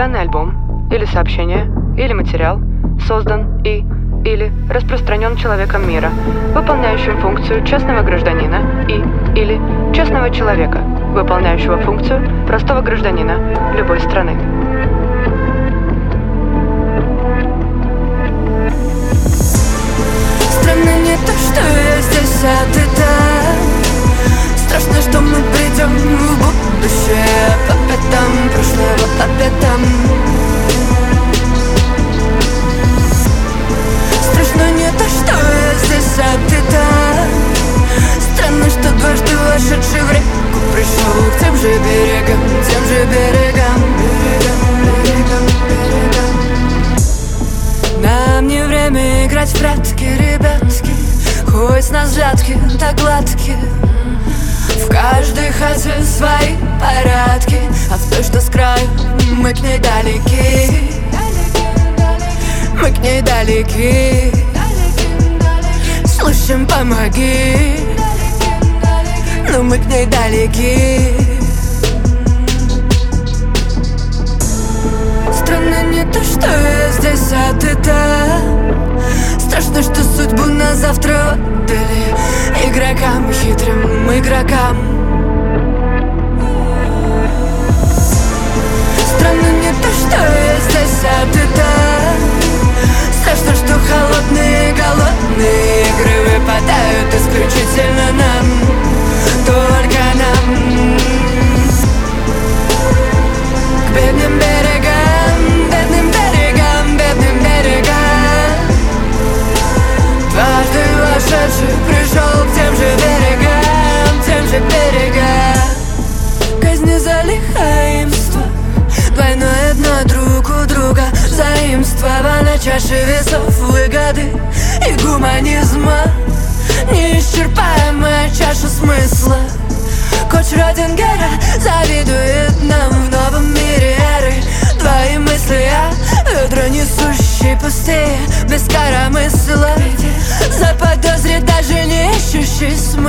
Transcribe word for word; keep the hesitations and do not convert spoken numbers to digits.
Данный альбом или сообщение, или материал создан и или распространен человеком мира, выполняющим функцию частного гражданина и или частного человека, выполняющего функцию простого гражданина любой страны. Странно не то, что я здесь, а ты там. Страшно, что мы придем в будущее по пятам прошлого, по пятам. Страшно не то, что я здесь, а ты там. Странно, что дважды вошедший в реку пришел к тем же берегам, тем же берегам, берегам, берегам, берегам. Нам не время играть в прятки, ребятки. Хоть с нас взятки так гладкие. В каждой хате свои порядки, а в той, что с краю, мы к ней далеки. Мы к ней далеки. Слышим, помоги, но мы к ней далеки. Странно не то, что я здесь, а ты там. Страшно, что судьбу на завтра отдали игрокам, хитрым игрокам. Странно не то, что я здесь, а ты там. Страшно, что холодные, голодные игры выпадают исключительно нам, только нам. К бедным берегам, бедным берегам, бедным берегам. Дважды вошедший пришел к тем же берегам, тем же берегам. Казни за лихаимство, двойное дно друг у друга. Заимствовано на чаше весов выгоды и гуманизма. Неисчерпаемая чаша смысла. Коч Родингера завидует нам в новом мире эры. Твои мысли, а ведра несущие пустые, без коромысла. Заподозрит даже не ищущий смысл.